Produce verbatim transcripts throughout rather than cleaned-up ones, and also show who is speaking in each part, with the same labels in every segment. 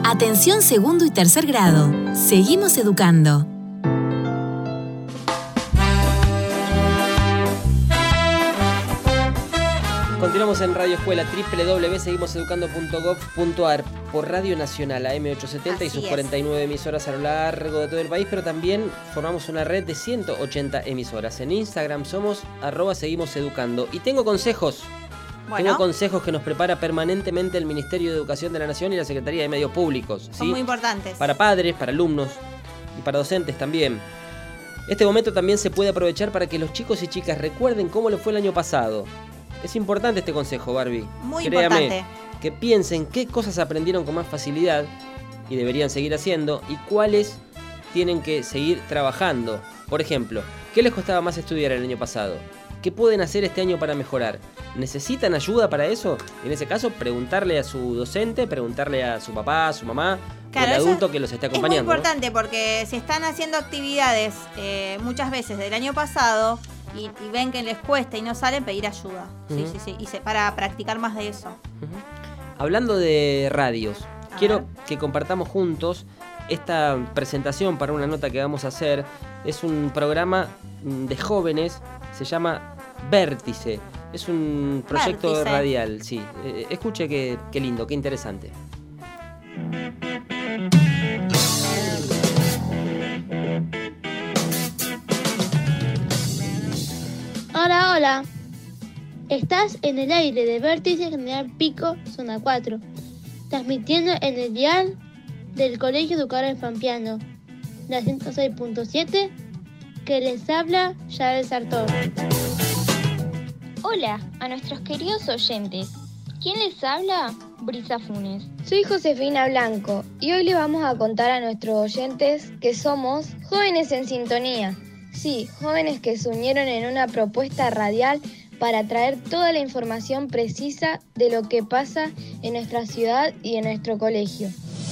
Speaker 1: Atención segundo y tercer grado. Seguimos educando.
Speaker 2: Continuamos en Radio Escuela, doble u doble u doble u punto seguimos educando punto gob punto ar, por Radio Nacional, A M ochocientos setenta y sus cuarenta y nueve emisoras a lo largo de todo el país, pero también formamos una red de ciento ochenta emisoras. En Instagram somos arroba seguimos educando. Y tengo consejos. Bueno. Tengo consejos que nos prepara permanentemente el Ministerio de Educación de la Nación y la Secretaría de Medios Públicos.
Speaker 3: Son ¿sí? muy importantes.
Speaker 2: Para padres, para alumnos y para docentes también. Este momento también se puede aprovechar para que los chicos y chicas recuerden cómo le fue el año pasado. Es importante este consejo, Barbie.
Speaker 3: Muy
Speaker 2: Créame,
Speaker 3: importante.
Speaker 2: Que piensen qué cosas aprendieron con más facilidad y deberían seguir haciendo y cuáles tienen que seguir trabajando. Por ejemplo, ¿qué les costaba más estudiar el año pasado? ¿Qué pueden hacer este año para mejorar? ¿Necesitan ayuda para eso? En ese caso, preguntarle a su docente, preguntarle a su papá, a su mamá, claro, o al adulto que los esté acompañando.
Speaker 3: Es muy importante,
Speaker 2: ¿no?
Speaker 3: Porque si están haciendo actividades eh, muchas veces del año pasado y, y ven que les cuesta y no salen, pedir ayuda. Uh-huh. Sí, sí, sí. Y se, para practicar más de eso.
Speaker 2: Uh-huh. Hablando de radios, a quiero ver. que compartamos juntos esta presentación para una nota que vamos a hacer. Es un programa de jóvenes, se llama Vértice. Es un proyecto Vértice. radial, sí. Eh, escuche qué, qué lindo, qué interesante.
Speaker 4: Hola, hola. Estás en el aire de Vértice General Pico, zona cuatro, transmitiendo en el dial del Colegio Educadores Pampeanos, la ciento seis punto siete, que les habla Yael Sartor.
Speaker 5: Hola a nuestros queridos oyentes. ¿Quién les habla? Brisa Funes.
Speaker 6: Soy Josefina Blanco y hoy les vamos a contar a nuestros oyentes que somos Jóvenes en Sintonía. Sí, jóvenes que se unieron en una propuesta radial para traer toda la información precisa de lo que pasa en nuestra ciudad y en nuestro colegio.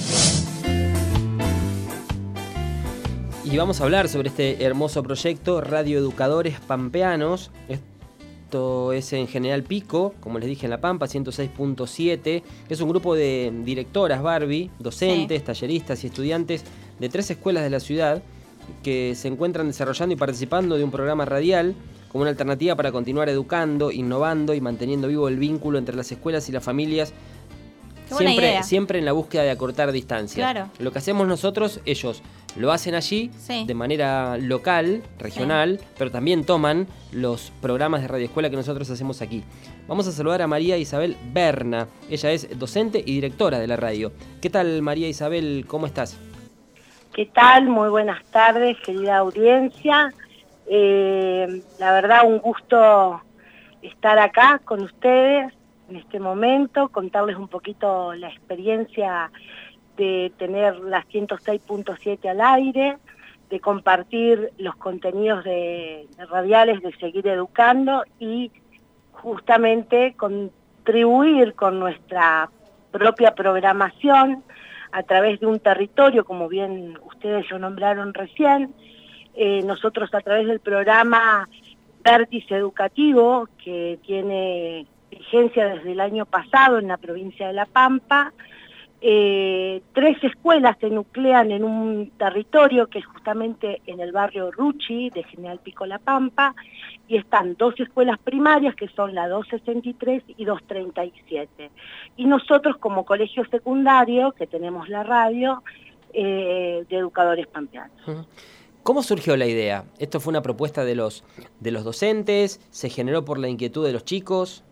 Speaker 2: Y vamos a hablar sobre este hermoso proyecto, Radio Educadores Pampeanos. Esto es en General Pico, como les dije, en La Pampa, ciento seis punto siete. Es un grupo de directoras, Barbie, docentes, sí. talleristas y estudiantes de tres escuelas de la ciudad que se encuentran desarrollando y participando de un programa radial como una alternativa para continuar educando, innovando y manteniendo vivo el vínculo entre las escuelas y las familias. Siempre, siempre en la búsqueda de acortar distancias.
Speaker 3: Claro.
Speaker 2: Lo que hacemos nosotros, ellos lo hacen allí
Speaker 3: sí.
Speaker 2: de manera local, regional, sí. pero también toman los programas de radioescuela que nosotros hacemos aquí. Vamos a saludar a María Isabel Berna. Ella es docente y directora de la radio. ¿Qué tal, María Isabel? ¿Cómo estás?
Speaker 7: ¿Qué tal? Muy buenas tardes, querida audiencia. Eh, la verdad, un gusto estar acá con ustedes en este momento, contarles un poquito la experiencia de tener la ciento seis punto siete al aire, de compartir los contenidos de, de radiales, de seguir educando y justamente contribuir con nuestra propia programación a través de un territorio, como bien ustedes lo nombraron recién. Eh, nosotros a través del programa Vértice Educativo, que tiene vigencia desde el año pasado en la provincia de La Pampa, eh, tres escuelas se nuclean en un territorio que es justamente en el barrio Ruchi de General Pico La Pampa, y están dos escuelas primarias que son la doscientos sesenta y tres y doscientos treinta y siete. Y nosotros como colegio secundario, que tenemos la radio, eh, de Educadores Pampeanos.
Speaker 2: ¿Cómo surgió la idea? ¿Esto fue una propuesta de los, de los docentes? ¿Se generó por la inquietud de los chicos?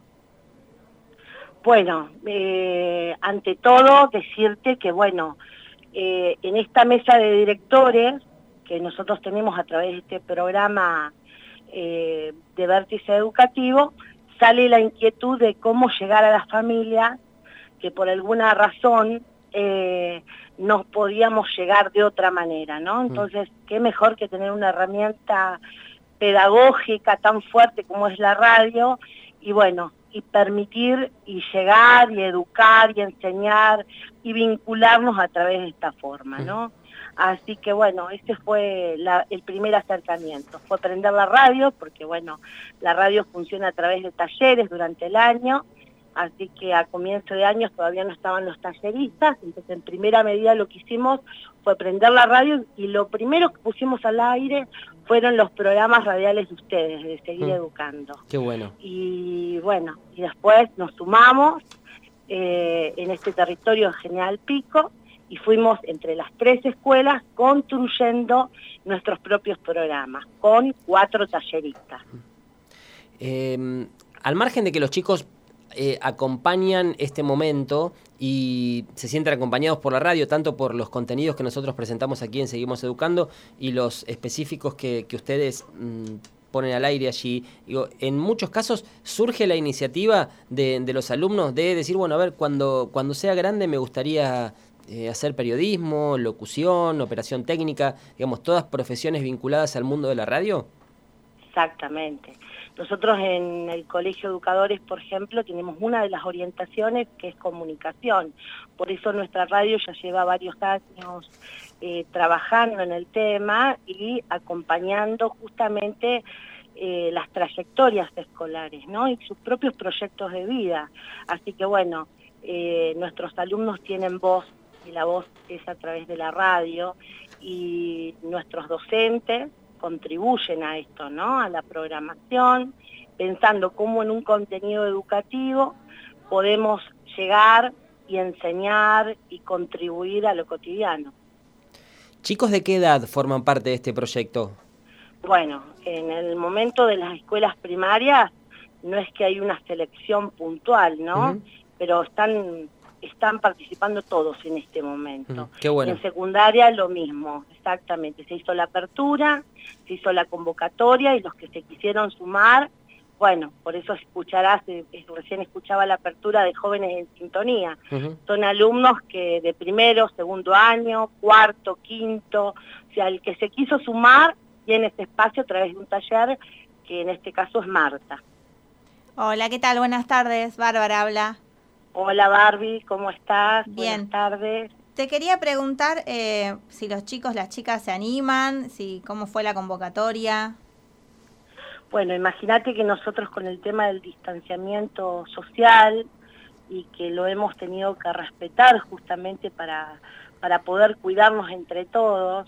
Speaker 7: Bueno, eh, ante todo decirte que, bueno, eh, en esta mesa de directores que nosotros tenemos a través de este programa eh, de Vértice Educativo, sale la inquietud de cómo llegar a las familias que por alguna razón eh, no podíamos llegar de otra manera, ¿no? Entonces, qué mejor que tener una herramienta pedagógica tan fuerte como es la radio, y bueno, y permitir y llegar y educar y enseñar y vincularnos a través de esta forma, ¿no? Así que bueno, ese fue la, el primer acercamiento, fue prender la radio, porque bueno, la radio funciona a través de talleres durante el año, así que a comienzo de años todavía no estaban los talleristas, entonces en primera medida lo que hicimos fue prender la radio y lo primero que pusimos al aire fueron los programas radiales de ustedes, de Seguir mm. Educando.
Speaker 2: Qué bueno.
Speaker 7: Y bueno, y después nos sumamos eh, en este territorio de General Pico y fuimos entre las tres escuelas construyendo nuestros propios programas con cuatro talleristas.
Speaker 2: Eh, al margen de que los chicos eh, acompañan este momento y se sienten acompañados por la radio, tanto por los contenidos que nosotros presentamos aquí en Seguimos Educando y los específicos que, que ustedes mmm, ponen al aire allí, digo, en muchos casos surge la iniciativa de, de los alumnos de decir, bueno, a ver, cuando, cuando sea grande me gustaría eh, hacer periodismo, locución, operación técnica, digamos, todas profesiones vinculadas al mundo de la radio.
Speaker 7: Exactamente. Nosotros en el Colegio Educadores, por ejemplo, tenemos una de las orientaciones que es comunicación. Por eso nuestra radio ya lleva varios años eh, trabajando en el tema y acompañando justamente eh, las trayectorias escolares, ¿no? Y sus propios proyectos de vida. Así que bueno, eh, nuestros alumnos tienen voz y la voz es a través de la radio y nuestros docentes contribuyen a esto, ¿no? A la programación, pensando cómo en un contenido educativo podemos llegar y enseñar y contribuir a lo cotidiano.
Speaker 2: ¿Chicos de qué edad forman parte de este proyecto?
Speaker 7: Bueno, en el momento de las escuelas primarias no es que hay una selección puntual, ¿no? Uh-huh. Pero están... están participando todos en este momento.
Speaker 2: Mm, qué bueno.
Speaker 7: En secundaria lo mismo, exactamente. Se hizo la apertura, se hizo la convocatoria y los que se quisieron sumar, bueno, por eso escucharás, eh, recién escuchaba la apertura de Jóvenes en Sintonía. Uh-huh. Son alumnos que de primero, segundo año, cuarto, quinto, o sea, el que se quiso sumar tiene este espacio a través de un taller que en este caso es Marta.
Speaker 3: Hola, ¿qué tal? Buenas tardes, Bárbara habla.
Speaker 7: Hola Barbie, ¿cómo estás?
Speaker 3: Bien.
Speaker 7: Buenas tardes.
Speaker 3: Te quería preguntar eh, si los chicos, las chicas se animan, si cómo fue la convocatoria.
Speaker 7: Bueno, imagínate que nosotros con el tema del distanciamiento social y que lo hemos tenido que respetar justamente para, para poder cuidarnos entre todos,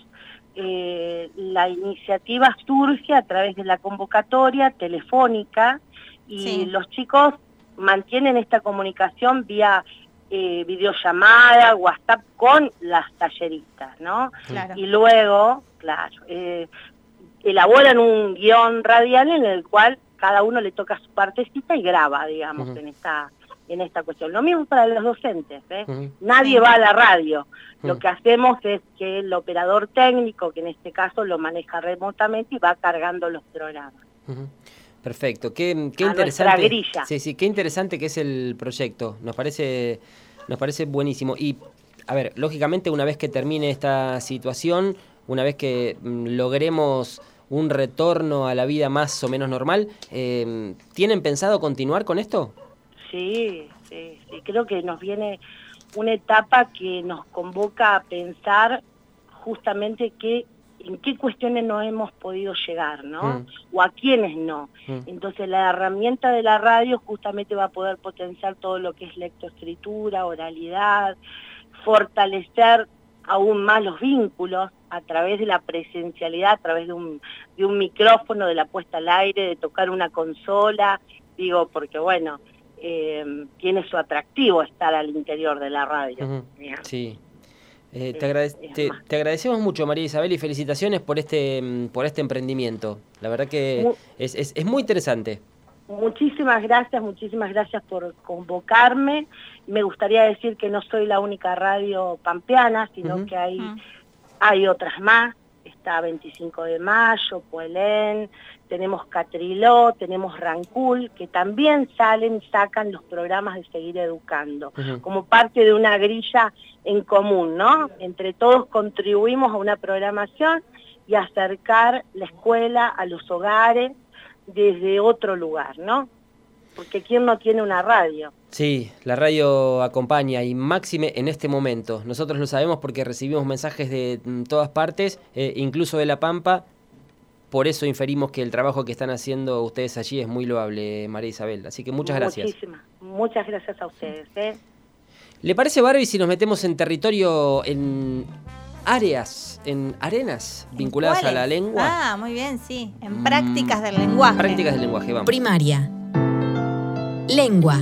Speaker 7: eh, la iniciativa surge a través de la convocatoria telefónica y sí. Los chicos mantienen esta comunicación vía eh, videollamada, WhatsApp con las talleristas, ¿no?
Speaker 3: Claro.
Speaker 7: Y luego, claro, eh, elaboran un guión radial en el cual cada uno le toca su partecita y graba, digamos, uh-huh. en esta en esta cuestión. Lo mismo para los docentes, ¿eh? Uh-huh. Nadie va a la radio. Uh-huh. Lo que hacemos es que el operador técnico, que en este caso lo maneja remotamente, y va cargando los programas.
Speaker 2: Uh-huh. Perfecto, qué, qué interesante. Grilla. Sí, sí, qué interesante que es el proyecto. Nos parece, nos parece buenísimo. Y, a ver, lógicamente una vez que termine esta situación, una vez que mm, logremos un retorno a la vida más o menos normal, eh, ¿tienen pensado continuar con esto?
Speaker 7: Sí, sí, sí. Creo que nos viene una etapa que nos convoca a pensar justamente que en qué cuestiones no hemos podido llegar, ¿no? Mm. O a quiénes no. Mm. Entonces la herramienta de la radio justamente va a poder potenciar todo lo que es lectoescritura, oralidad, fortalecer aún más los vínculos a través de la presencialidad, a través de un, de un micrófono, de la puesta al aire, de tocar una consola, digo, porque bueno, eh, tiene su atractivo estar al interior de la radio.
Speaker 2: Uh-huh. Sí. Eh, te, agrade te, te agradecemos mucho, María Isabel, y felicitaciones por este por este emprendimiento. La verdad que muy, es, es, es muy interesante.
Speaker 7: Muchísimas gracias, muchísimas gracias por convocarme. Me gustaría decir que no soy la única radio pampeana, sino uh-huh. que hay, uh-huh. hay otras más. Está veinticinco de mayo, Puelén, tenemos Catriló, tenemos Rancul, que también salen y sacan los programas de Seguir Educando, uh-huh. como parte de una grilla en común, ¿no? Entre todos contribuimos a una programación y a acercar la escuela a los hogares desde otro lugar, ¿no? Porque ¿quién no tiene una radio?
Speaker 2: Sí, la radio acompaña, y máxime en este momento. Nosotros lo sabemos porque recibimos mensajes de todas partes, eh, incluso de La Pampa, por eso inferimos que el trabajo que están haciendo ustedes allí es muy loable, María Isabel. Así que muchas gracias.
Speaker 7: Muchísimas, muchas gracias a ustedes. ¿eh?
Speaker 2: ¿Le parece, Barbie, si nos metemos en territorio, en áreas, en arenas vinculadas
Speaker 3: ¿Cuáles?
Speaker 2: a la lengua?
Speaker 3: Ah, muy bien, sí. En
Speaker 2: Mm,
Speaker 3: prácticas del lenguaje.
Speaker 2: Prácticas del lenguaje, vamos.
Speaker 1: Primaria. Lengua.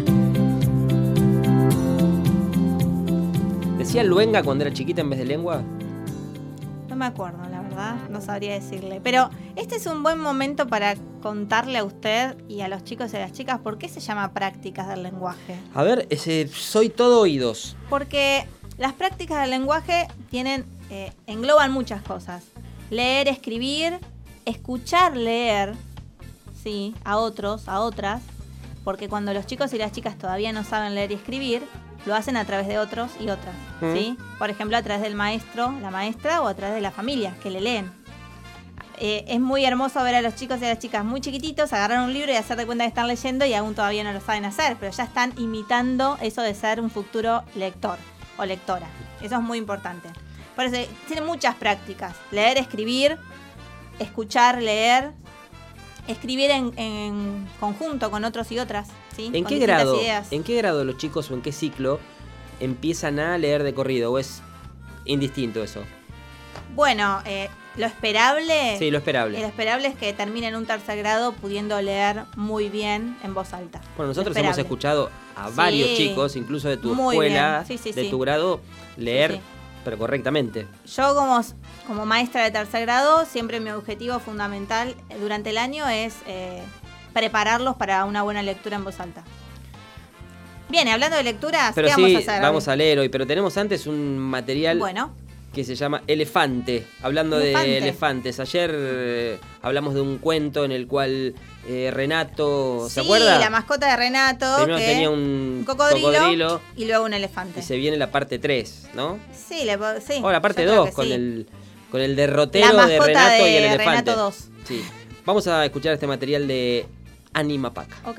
Speaker 2: ¿Decía luenga cuando era chiquita en vez de lengua?
Speaker 3: No me acuerdo, la verdad, no sabría decirle. Pero este es un buen momento para contarle a usted y a los chicos y a las chicas por qué se llama prácticas del lenguaje.
Speaker 2: A ver, ese, soy todo oídos.
Speaker 3: Porque las prácticas del lenguaje tienen, eh, engloban muchas cosas. Leer, escribir, escuchar, leer, sí, a otros, a otras. Porque cuando los chicos y las chicas todavía no saben leer y escribir, lo hacen a través de otros y otras,
Speaker 2: Mm.
Speaker 3: ¿sí? Por ejemplo, a través del maestro, la maestra o a través de la familia, que le leen. Eh, es muy hermoso ver a los chicos y a las chicas muy chiquititos agarrar un libro y hacer de cuenta que están leyendo y aún todavía no lo saben hacer, pero ya están imitando eso de ser un futuro lector o lectora. Eso es muy importante. Por eso tiene muchas prácticas. Leer, escribir, escuchar, leer, escribir en, en conjunto con otros y otras, ¿sí?
Speaker 2: ¿En
Speaker 3: Con
Speaker 2: qué
Speaker 3: distintas
Speaker 2: grado?
Speaker 3: ideas.
Speaker 2: ¿En qué grado los chicos o en qué ciclo empiezan a leer de corrido? ¿O es indistinto eso?
Speaker 3: Bueno, eh, lo esperable...
Speaker 2: Sí, lo esperable.
Speaker 3: Lo esperable es que terminen un tercer grado pudiendo leer muy bien en voz alta.
Speaker 2: Bueno, nosotros
Speaker 3: Lo
Speaker 2: hemos
Speaker 3: esperable.
Speaker 2: escuchado a
Speaker 3: Sí.
Speaker 2: varios chicos, incluso de tu
Speaker 3: Muy
Speaker 2: escuela,
Speaker 3: bien. Sí, sí,
Speaker 2: de
Speaker 3: sí.
Speaker 2: tu grado, leer,
Speaker 3: Sí, sí.
Speaker 2: pero correctamente.
Speaker 3: Yo como, como maestra de tercer grado, siempre mi objetivo fundamental durante el año es eh, prepararlos para una buena lectura en voz alta. Bien, hablando de lecturas,
Speaker 2: Pero
Speaker 3: ¿qué
Speaker 2: sí,
Speaker 3: vamos a hacer?
Speaker 2: vamos a leer hoy, pero tenemos antes un material
Speaker 3: Bueno,
Speaker 2: que se llama Elefante, hablando
Speaker 3: Elefante.
Speaker 2: de elefantes. Ayer eh, hablamos de un cuento en el cual eh, Renato, ¿se
Speaker 3: sí,
Speaker 2: acuerda?
Speaker 3: la mascota de Renato,
Speaker 2: Primero
Speaker 3: que
Speaker 2: tenía un,
Speaker 3: un cocodrilo,
Speaker 2: cocodrilo
Speaker 3: y luego un elefante.
Speaker 2: y se viene la parte tres, ¿no?
Speaker 3: Sí, le, po- sí.
Speaker 2: O la parte
Speaker 3: yo creo
Speaker 2: dos,
Speaker 3: que
Speaker 2: con
Speaker 3: sí.
Speaker 2: el con el derrotero
Speaker 3: La
Speaker 2: de
Speaker 3: mascota
Speaker 2: Renato
Speaker 3: de
Speaker 2: y el elefante.
Speaker 3: Renato dos.
Speaker 2: Sí. Vamos a escuchar este material de Anima Pack.
Speaker 3: Ok.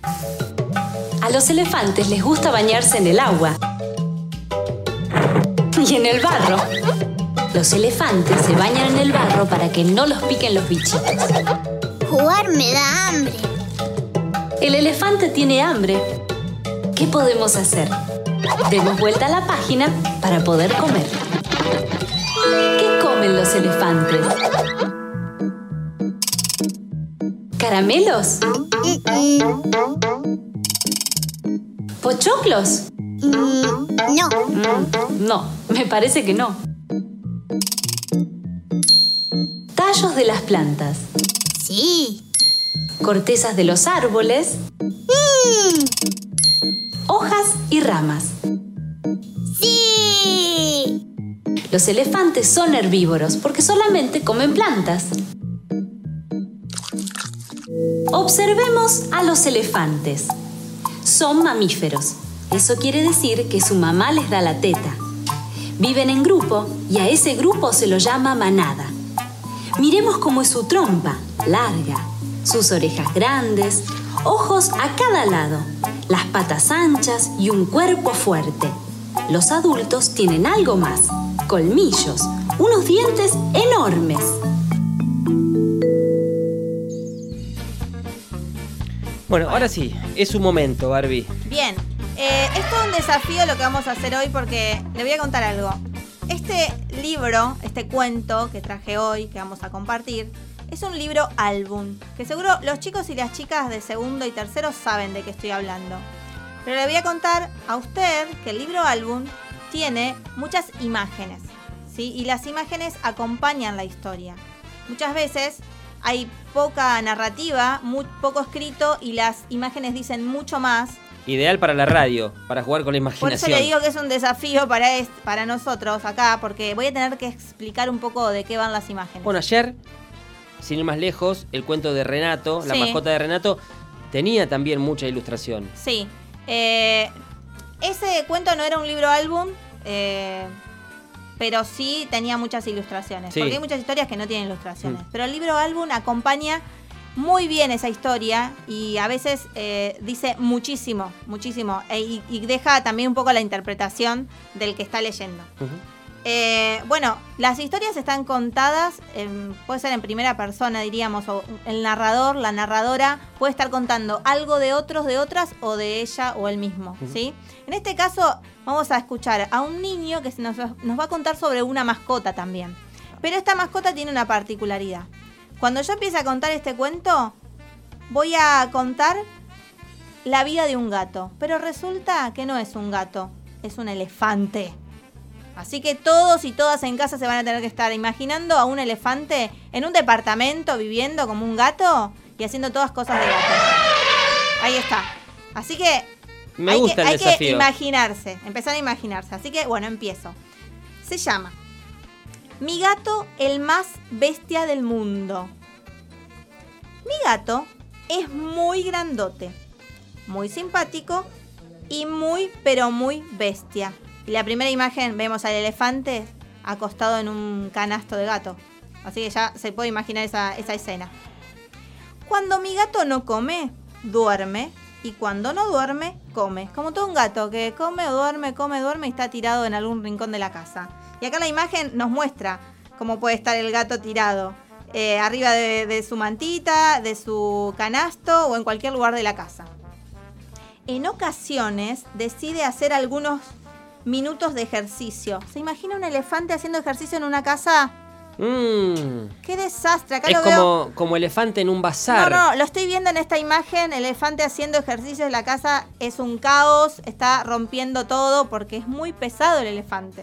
Speaker 1: A los elefantes les gusta bañarse en el agua y en el barro. Los elefantes se bañan en el barro para que no los piquen los bichitos.
Speaker 8: Jugar me da hambre.
Speaker 1: El elefante tiene hambre. ¿Qué podemos hacer? Demos vuelta a la página para poder comer. ¿Qué comen los elefantes? ¿Caramelos? ¿Pochoclos?
Speaker 8: Mm, no.
Speaker 1: Mm, no, me parece que no. Tallos de las plantas,
Speaker 8: Sí.
Speaker 1: cortezas de los árboles,
Speaker 8: Mm,
Speaker 1: hojas y ramas.
Speaker 8: sí.
Speaker 1: Los elefantes son herbívoros porque solamente comen plantas. Observemos a los elefantes. Son mamíferos. Eso quiere decir que su mamá les da la teta. Viven en grupo y a ese grupo se lo llama manada. Miremos cómo es su trompa, larga, sus orejas grandes, ojos a cada lado, las patas anchas y un cuerpo fuerte. Los adultos tienen algo más, colmillos, unos dientes enormes.
Speaker 2: Bueno, ahora sí, es su momento, Barbie.
Speaker 3: Bien, eh, es todo un desafío lo que vamos a hacer hoy porque le voy a contar algo. Este libro, este cuento que traje hoy, que vamos a compartir, es un libro álbum, que seguro los chicos y las chicas de segundo y tercero saben de qué estoy hablando. Pero le voy a contar a usted que el libro álbum tiene muchas imágenes, ¿sí? Y las imágenes acompañan la historia. Muchas veces hay poca narrativa, muy poco escrito y las imágenes dicen mucho más.
Speaker 2: Ideal para la radio, para jugar con la
Speaker 3: Por
Speaker 2: imaginación.
Speaker 3: eso le digo que es un desafío para, est- para nosotros acá, porque voy a tener que explicar un poco de qué van las imágenes.
Speaker 2: Bueno, ayer, sin ir más lejos, el cuento de Renato, la
Speaker 3: Sí.
Speaker 2: mascota de Renato, tenía también mucha ilustración.
Speaker 3: Sí. Eh, ese cuento no era un libro álbum, eh, pero sí tenía muchas ilustraciones.
Speaker 2: Sí.
Speaker 3: Porque hay muchas historias que no tienen ilustraciones.
Speaker 2: Mm.
Speaker 3: Pero el libro álbum acompaña muy bien esa historia y a veces eh, dice muchísimo, muchísimo. E- y, y deja también un poco la interpretación del que está leyendo.
Speaker 2: Ujú.
Speaker 3: Eh, bueno, las historias están contadas, en, puede ser en primera persona, diríamos, o el narrador, la narradora, puede estar contando algo de otros, de otras, o de ella o él mismo, uh-huh. ¿sí? En este caso, vamos a escuchar a un niño que nos, nos va a contar sobre una mascota también. Pero esta mascota tiene una particularidad. Cuando yo empiece a contar este cuento, voy a contar la vida de un gato. Pero resulta que no es un gato, es un elefante. Así que todos y todas en casa se van a tener que estar imaginando a un elefante en un departamento viviendo como un gato y haciendo todas cosas de gato. Ahí está. Así que
Speaker 2: Me
Speaker 3: hay,
Speaker 2: gusta
Speaker 3: que,
Speaker 2: el
Speaker 3: hay
Speaker 2: desafío.
Speaker 3: que imaginarse, empezar a imaginarse. Así que bueno, empiezo. Se llama Mi gato, el más bestia del mundo. Mi gato es muy grandote, muy simpático y muy, pero muy bestia. En la primera imagen vemos al elefante acostado en un canasto de gato. Así que ya se puede imaginar esa, esa escena. Cuando mi gato no come, duerme. Y cuando no duerme, come. Como todo un gato que come o duerme, come, duerme y está tirado en algún rincón de la casa. Y acá la imagen nos muestra cómo puede estar el gato tirado. Eh, arriba de, de su mantita, de su canasto o en cualquier lugar de la casa. En ocasiones decide hacer algunos minutos de ejercicio. ¿Se imagina un elefante haciendo ejercicio en una casa?
Speaker 2: Mm.
Speaker 3: ¡Qué desastre! Acá
Speaker 2: es
Speaker 3: lo
Speaker 2: como,
Speaker 3: veo.
Speaker 2: como elefante en un bazar.
Speaker 3: No, no, lo estoy viendo en esta imagen. El elefante haciendo ejercicio en la casa es un caos. Está rompiendo todo porque es muy pesado el elefante.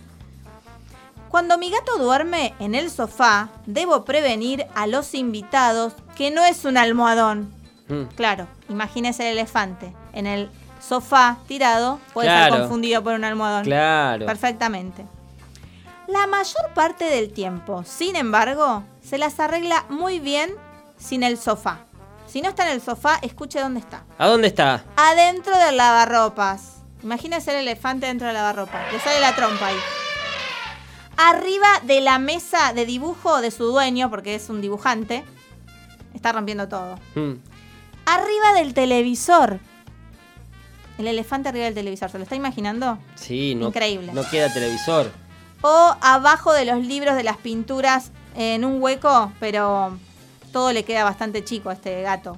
Speaker 3: Cuando mi gato duerme en el sofá, debo prevenir a los invitados que no es un almohadón. Mm. Claro, imagínese el elefante en el sofá tirado, puede
Speaker 2: claro.
Speaker 3: ser confundido por un almohadón.
Speaker 2: Claro.
Speaker 3: Perfectamente. La mayor parte del tiempo, sin embargo, se las arregla muy bien sin el sofá. Si no está en el sofá, escuche dónde está.
Speaker 2: ¿A dónde está?
Speaker 3: Adentro del lavarropas. Imagínese el elefante dentro del lavarropas. Le sale la trompa ahí. Arriba de la mesa de dibujo de su dueño, porque es un dibujante. Está rompiendo todo. Mm. Arriba del televisor. El elefante arriba del televisor, ¿se lo está imaginando?
Speaker 2: Sí, no,
Speaker 3: increíble.
Speaker 2: No queda televisor.
Speaker 3: O abajo de los libros de las pinturas en un hueco, pero todo le queda bastante chico a este gato.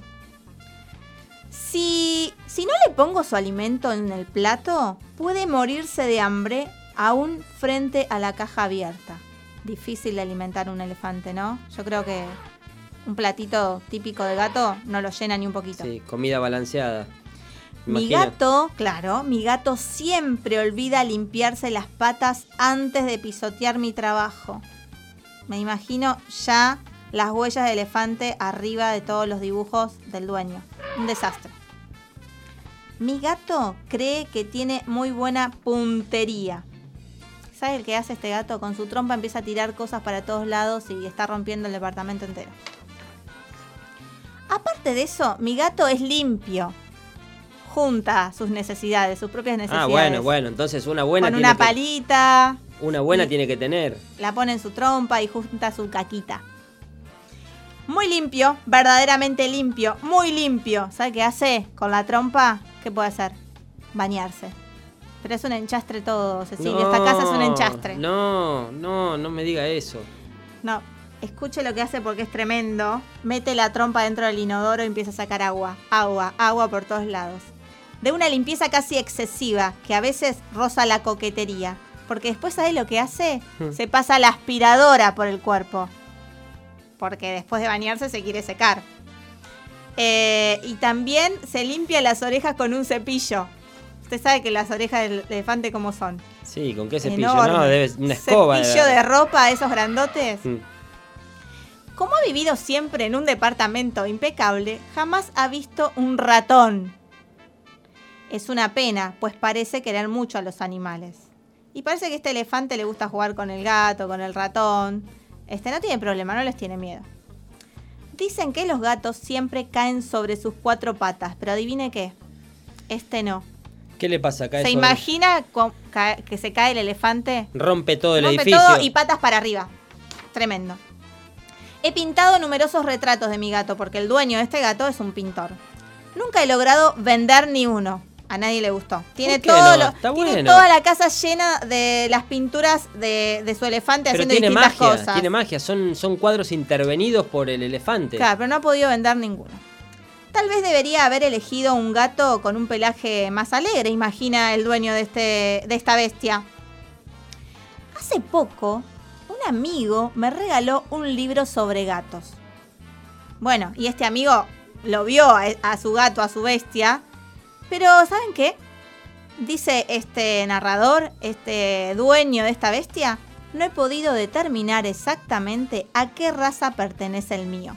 Speaker 3: Si, si no le pongo su alimento en el plato, puede morirse de hambre aún frente a la caja abierta. Difícil de alimentar un elefante, ¿no? Yo creo que un platito típico de gato no lo llena ni un poquito.
Speaker 2: Sí, comida balanceada.
Speaker 3: Mi gato, claro, mi gato siempre olvida limpiarse las patas antes de pisotear mi trabajo. Me imagino ya las huellas de elefante arriba de todos los dibujos del dueño. Un desastre. Mi gato cree que tiene muy buena puntería. ¿Sabe el que hace este gato? Con su trompa empieza a tirar cosas para todos lados y está rompiendo el departamento entero. Aparte de eso, mi gato es limpio. Junta sus necesidades, sus propias necesidades.
Speaker 2: Ah, bueno, bueno, entonces una buena
Speaker 3: Con
Speaker 2: tiene
Speaker 3: una
Speaker 2: que,
Speaker 3: palita.
Speaker 2: Una buena tiene que tener.
Speaker 3: La pone en su trompa y junta su caquita. Muy limpio, verdaderamente limpio, muy limpio. ¿Sabe qué hace con la trompa? ¿Qué puede hacer? Bañarse. Pero es un enchastre todo, Cecilia.
Speaker 2: No,
Speaker 3: Esta casa es un enchastre.
Speaker 2: No, no, no me diga eso.
Speaker 3: No, escuche lo que hace porque es tremendo. Mete la trompa dentro del inodoro y empieza a sacar agua. Agua, agua por todos lados. De una limpieza casi excesiva, que a veces roza la coquetería. Porque después, ¿sabe lo que hace? Hmm. Se pasa la aspiradora por el cuerpo. Porque después de bañarse se quiere secar. Eh, y también se limpia las orejas con un cepillo. Usted sabe que las orejas del elefante cómo son.
Speaker 2: Sí, ¿con qué cepillo?
Speaker 3: Enorme.
Speaker 2: No, debe una escoba.
Speaker 3: Cepillo de, de ropa, esos grandotes.
Speaker 2: Hmm.
Speaker 3: Como ha vivido siempre en un departamento impecable, jamás ha visto un ratón. Es una pena, pues parece querer mucho a los animales. Y parece que a este elefante le gusta jugar con el gato, con el ratón. Este no tiene problema, no les tiene miedo. Dicen que los gatos siempre caen sobre sus cuatro patas, pero adivine qué, este no.
Speaker 2: ¿Qué le pasa? ¿Cae
Speaker 3: ¿Se
Speaker 2: sobre...
Speaker 3: imagina que se cae el elefante?
Speaker 2: Rompe todo el
Speaker 3: Rompe
Speaker 2: edificio.
Speaker 3: todo y patas para arriba. Tremendo. He pintado numerosos retratos de mi gato, porque el dueño de este gato es un pintor. Nunca he logrado vender ni uno. A nadie le gustó. Tiene,
Speaker 2: ¿Por qué
Speaker 3: todo
Speaker 2: no?
Speaker 3: lo,
Speaker 2: Está
Speaker 3: tiene
Speaker 2: bueno.
Speaker 3: toda la casa llena de las pinturas de, de su elefante
Speaker 2: Pero
Speaker 3: haciendo
Speaker 2: tiene
Speaker 3: distintas
Speaker 2: magia,
Speaker 3: cosas.
Speaker 2: tiene magia. Son, son cuadros intervenidos por el elefante.
Speaker 3: Claro, pero no ha podido vender ninguno. Tal vez debería haber elegido un gato con un pelaje más alegre, imagina el dueño de, este, de esta bestia. Hace poco, un amigo me regaló un libro sobre gatos. Bueno, y este amigo lo vio a, a su gato, a su bestia. Pero, ¿saben qué? Dice este narrador, este dueño de esta bestia, no he podido determinar exactamente a qué raza pertenece el mío.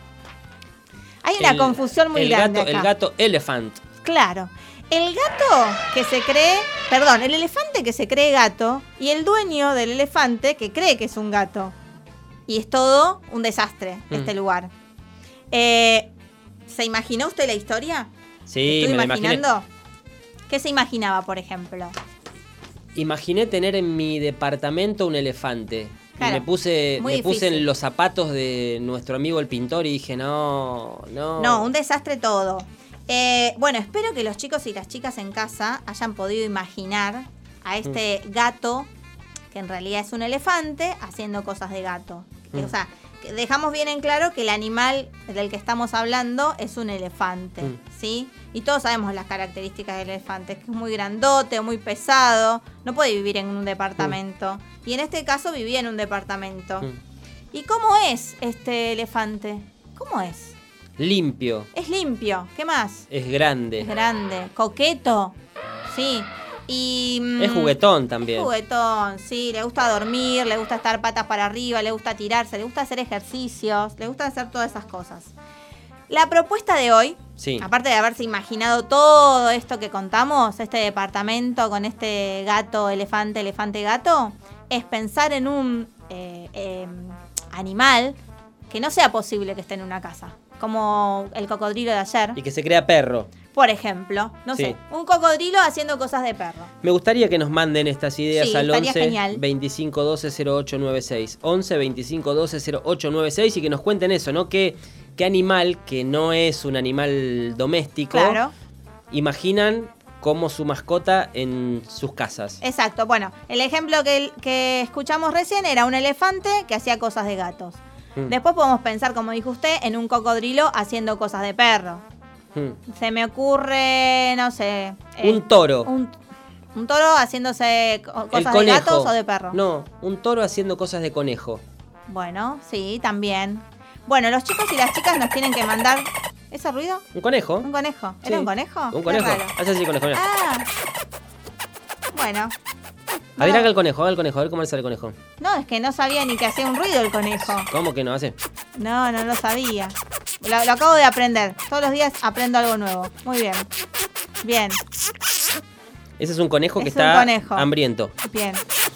Speaker 3: Hay una
Speaker 2: El-
Speaker 3: confusión muy
Speaker 2: el
Speaker 3: grande
Speaker 2: gato,
Speaker 3: acá.
Speaker 2: El gato elephant.
Speaker 3: Claro. El gato que se cree, perdón, el elefante que se cree gato y el dueño del elefante que cree que es un gato. Y es todo un desastre
Speaker 2: Mm.
Speaker 3: este lugar. Eh, ¿Se imaginó usted la historia?
Speaker 2: Sí,
Speaker 3: ¿Estoy
Speaker 2: me la imaginé.
Speaker 3: imaginando? ¿Qué se imaginaba, por ejemplo?
Speaker 2: Imaginé tener en mi departamento un elefante.
Speaker 3: Claro,
Speaker 2: y me puse,
Speaker 3: muy
Speaker 2: me puse
Speaker 3: difícil.
Speaker 2: en los zapatos de nuestro amigo el pintor y dije, no, no.
Speaker 3: No, un desastre todo. Eh, bueno, espero que los chicos y las chicas en casa hayan podido imaginar a este
Speaker 2: Mm.
Speaker 3: gato, que en realidad es un elefante, haciendo cosas de gato.
Speaker 2: Mm.
Speaker 3: O sea, que dejamos bien en claro que el animal del que estamos hablando es un elefante,
Speaker 2: Mm.
Speaker 3: ¿sí? Y todos sabemos las características del elefante, que es muy grandote, muy pesado, no puede vivir en un departamento. Y en este caso vivía en un departamento.
Speaker 2: Mm.
Speaker 3: ¿Y cómo es este elefante? ¿Cómo es?
Speaker 2: Limpio,
Speaker 3: Es limpio. ¿Qué más?
Speaker 2: es grande,
Speaker 3: Es grande. Coqueto. Sí. Y. mm,
Speaker 2: es juguetón también.
Speaker 3: Es juguetón, sí. Le gusta dormir, le gusta estar patas para arriba, le gusta tirarse, le gusta hacer ejercicios, le gusta hacer todas esas cosas. La propuesta de hoy,
Speaker 2: Sí.
Speaker 3: aparte de haberse imaginado todo esto que contamos, este departamento con este gato, elefante, elefante, gato, es pensar en un eh, eh, animal que no sea posible que esté en una casa. Como el cocodrilo de ayer,
Speaker 2: Y que se crea perro.
Speaker 3: por ejemplo. No
Speaker 2: Sí.
Speaker 3: sé, un cocodrilo haciendo cosas de perro.
Speaker 2: Me gustaría que nos manden estas ideas
Speaker 3: Sí,
Speaker 2: al
Speaker 3: estaría
Speaker 2: once
Speaker 3: genial.
Speaker 2: veinticinco doce cero ocho nueve seis. once veinticinco doce cero ocho nueve seis y que nos cuenten eso, ¿no? ¿Qué, qué animal que no es un animal doméstico
Speaker 3: Claro.
Speaker 2: imaginan como su mascota en sus casas?
Speaker 3: Exacto. Bueno, el ejemplo que, que escuchamos recién era un elefante que hacía cosas de gatos.
Speaker 2: Mm.
Speaker 3: Después podemos pensar, como dijo usted, en un cocodrilo haciendo cosas de perro.
Speaker 2: Hmm.
Speaker 3: Se me ocurre, no sé. eh,
Speaker 2: Un toro.
Speaker 3: Un, un toro haciéndose co-
Speaker 2: El
Speaker 3: cosas de
Speaker 2: conejo.
Speaker 3: gatos o de perro.
Speaker 2: No, un toro haciendo cosas de conejo.
Speaker 3: Bueno, sí, también. Bueno, los chicos y las chicas nos tienen que mandar. ¿Ese ruido?
Speaker 2: ¿Un conejo?
Speaker 3: ¿Un conejo?
Speaker 2: Sí.
Speaker 3: ¿Era un conejo?
Speaker 2: Un
Speaker 3: Qué
Speaker 2: conejo.
Speaker 3: raro.
Speaker 2: Hace así, conejo. mira.
Speaker 3: Ah. Bueno.
Speaker 2: A ver,
Speaker 3: No.
Speaker 2: haga el conejo, haga el conejo, a ver cómo le sale el conejo.
Speaker 3: No, es que no sabía ni que hacía un ruido el conejo.
Speaker 2: ¿Cómo que no hace?
Speaker 3: No, no lo sabía. Lo, lo acabo de aprender. Todos los días aprendo algo nuevo. Muy bien. Bien,
Speaker 2: Ese es un conejo que
Speaker 3: Es un
Speaker 2: está
Speaker 3: conejo.
Speaker 2: hambriento.
Speaker 3: bien.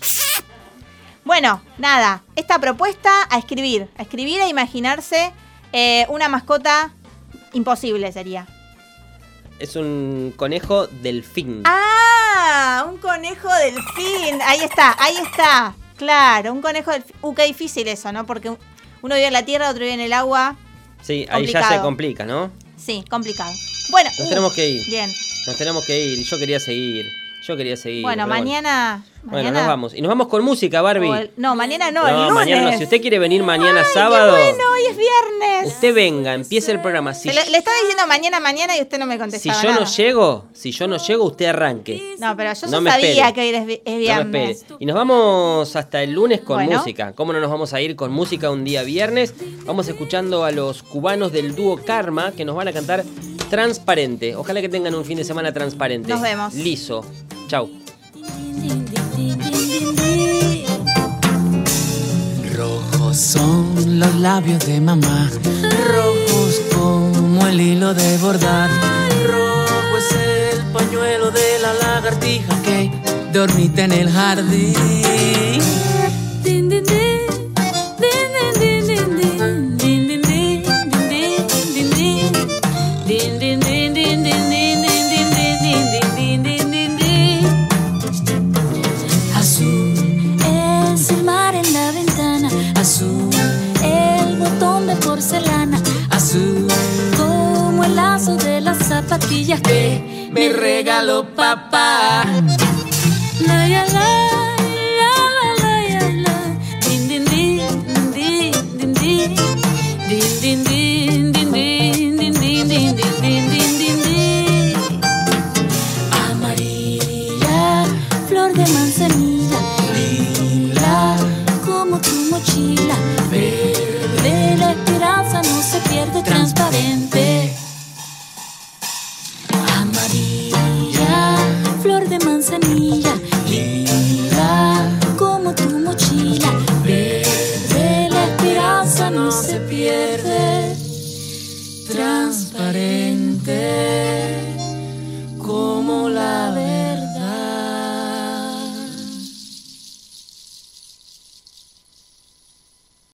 Speaker 3: Bueno, nada. Esta propuesta a escribir. A escribir e imaginarse eh, una mascota imposible sería.
Speaker 2: Es un conejo delfín.
Speaker 3: ¡Ah! Un conejo delfín. Ahí está, ahí está. Claro, un conejo delfín. Uh, qué difícil eso, ¿no? Porque uno vive en la tierra, otro vive en el agua.
Speaker 2: Sí, ahí ya
Speaker 3: complicado.
Speaker 2: se complica, ¿no?
Speaker 3: Sí, complicado. Bueno,
Speaker 2: Nos
Speaker 3: uh,
Speaker 2: tenemos que ir.
Speaker 3: Bien.
Speaker 2: Nos tenemos que ir. Yo quería seguir. Yo quería seguir.
Speaker 3: Bueno,
Speaker 2: pero
Speaker 3: mañana.
Speaker 2: Bueno,
Speaker 3: mañana
Speaker 2: nos vamos. Y nos vamos con música, Barbie.
Speaker 3: o el- no, mañana no,
Speaker 2: No,
Speaker 3: el lunes.
Speaker 2: mañana no. Si usted quiere venir mañana
Speaker 3: Ay,
Speaker 2: sábado,
Speaker 3: Qué bueno, hoy es viernes.
Speaker 2: usted venga, empiece el programa. Si,
Speaker 3: Se lo- le estaba diciendo mañana, mañana y usted no me
Speaker 2: si
Speaker 3: contestaba.
Speaker 2: yo no
Speaker 3: nada.
Speaker 2: llego, si yo no llego, usted arranque.
Speaker 3: No, pero yo
Speaker 2: No
Speaker 3: ya
Speaker 2: me
Speaker 3: sabía
Speaker 2: espere.
Speaker 3: que hoy es, vi- es
Speaker 2: No me
Speaker 3: viernes.
Speaker 2: espere. Y nos vamos hasta el lunes con
Speaker 3: Bueno.
Speaker 2: música. ¿Cómo no nos vamos a ir con música un día viernes? Vamos escuchando a los cubanos del dúo Karma que nos van a cantar Transparente. Ojalá que tengan un fin de semana transparente.
Speaker 3: Nos vemos.
Speaker 2: Liso. Chau.
Speaker 9: Rojos son los labios de mamá, rojos como el hilo de bordar. Rojo es el pañuelo de la lagartija que dormita en el jardín.
Speaker 10: Azul es el mar en la ventana, azul el botón de porcelana,
Speaker 9: Azul
Speaker 10: como el lazo de las zapatillas que
Speaker 9: me regaló papá.